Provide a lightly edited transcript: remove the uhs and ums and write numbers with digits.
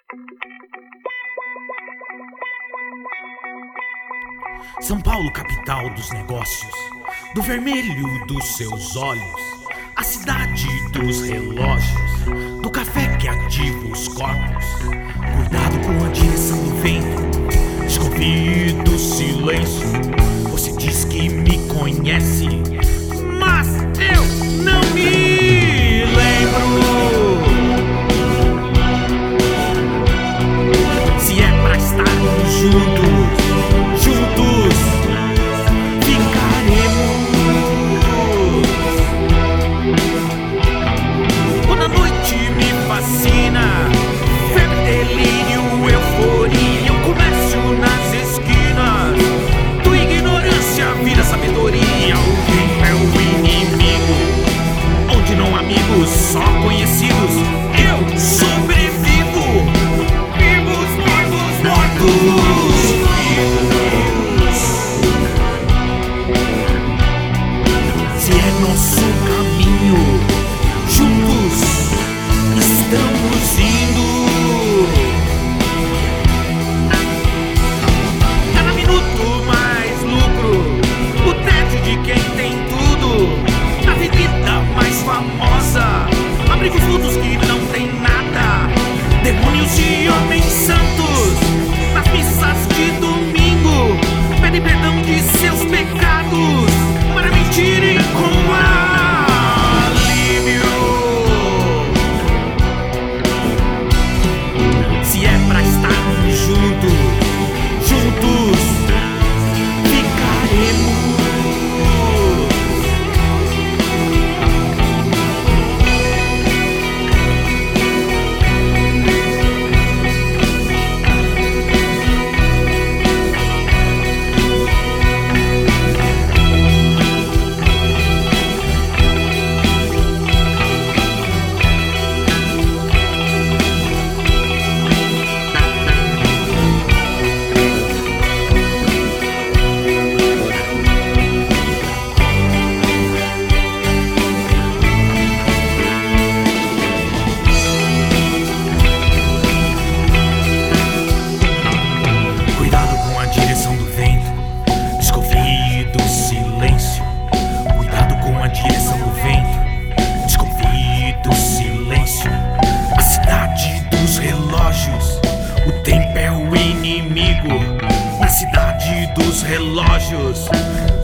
São Paulo, capital dos negócios, do vermelho dos seus olhos, a cidade dos relógios, do café que ativa os corpos. Cuidado com a direção do vento, desconfie do silêncio. Você diz que me conhece, mas eu não me lembro. Se é pra estarmos juntos ficaremos. Quando a noite me fascina, febre, delírio, euforia, o comércio nas esquinas, tua ignorância vira sabedoria. O tempo é o inimigo, onde não há amigos, só conhecidos. Eu sobrevivo, vivos, mortos, mortos. Se é nosso caminho, juntos estamos indo. Cada minuto mais lucro, o tédio de quem tem tudo. Na avenida mais famosa, abrigo frutos que não tem nada. Demônios e homens santos, nas missas de domingo, pedem perdão de seus pecados para mentirem com alívio. Se é pra estar juntos ficaremos. O tempo é o inimigo, na cidade dos relógios.